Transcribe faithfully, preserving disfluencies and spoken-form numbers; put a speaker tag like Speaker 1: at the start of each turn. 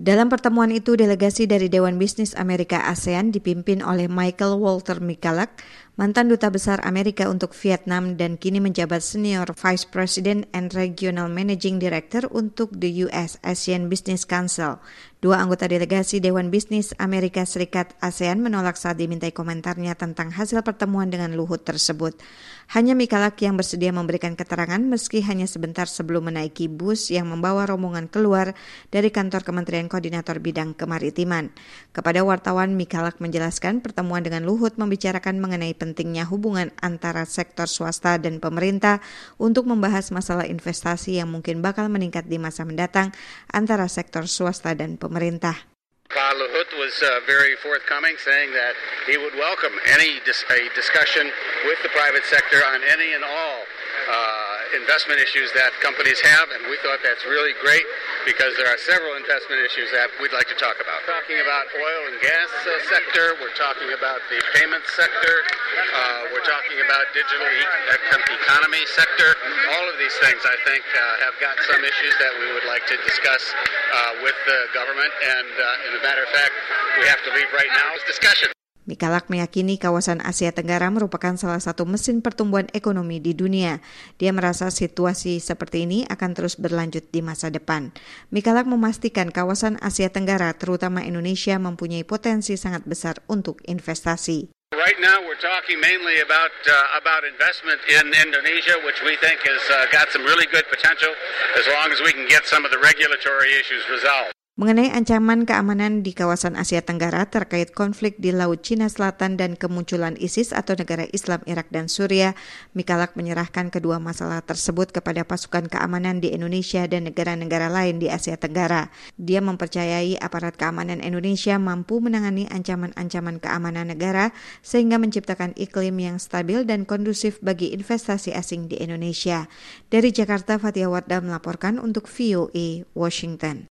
Speaker 1: Dalam pertemuan itu, delegasi dari Dewan Bisnis Amerika ASEAN dipimpin oleh Michael Walter Michalak, mantan Duta Besar Amerika untuk Vietnam dan kini menjabat Senior Vice President and Regional Managing Director untuk the U S ASEAN Business Council. Dua anggota delegasi Dewan Bisnis Amerika Serikat ASEAN menolak saat dimintai komentarnya tentang hasil pertemuan dengan Luhut tersebut. Hanya Michalak yang bersedia memberikan keterangan meski hanya sebentar sebelum menaiki bus yang membawa rombongan keluar dari kantor Kementerian Koordinator Bidang Kemaritiman. Kepada wartawan, Michalak menjelaskan pertemuan dengan Luhut membicarakan mengenai pentingnya hubungan antara sektor swasta dan pemerintah untuk membahas masalah investasi yang mungkin bakal meningkat di masa mendatang antara sektor swasta dan pemerintah.
Speaker 2: Pak Luhut was uh, very forthcoming, saying that he would welcome any dis- a discussion with the private sector on any and all uh, investment issues that companies have, and we thought that's really great because there are several investment issues that we'd like to talk about. We're talking about oil and gas uh, sector, we're talking about the payment sector, uh, we're talking about digital e- economy sector. All of these things, I think, uh, have got some issues that we would like to discuss uh, with the government, and uh, as a matter of fact, we have to leave right now. It's discussion.
Speaker 1: Michalak meyakini kawasan Asia Tenggara merupakan salah satu mesin pertumbuhan ekonomi di dunia. Dia merasa situasi seperti ini akan terus berlanjut di masa depan. Michalak memastikan kawasan Asia Tenggara, terutama Indonesia, mempunyai potensi sangat besar untuk investasi.
Speaker 2: Right now we're talking mainly about uh, about investment in Indonesia, which we think has uh, got some really good potential as long as we can get some of the regulatory issues resolved.
Speaker 1: Mengenai ancaman keamanan di kawasan Asia Tenggara terkait konflik di Laut Cina Selatan dan kemunculan ISIS atau negara Islam Irak dan Suriah, Michalak menyerahkan kedua masalah tersebut kepada pasukan keamanan di Indonesia dan negara-negara lain di Asia Tenggara. Dia mempercayai aparat keamanan Indonesia mampu menangani ancaman-ancaman keamanan negara sehingga menciptakan iklim yang stabil dan kondusif bagi investasi asing di Indonesia. Dari Jakarta, Fatia Wardah melaporkan untuk V O A Washington.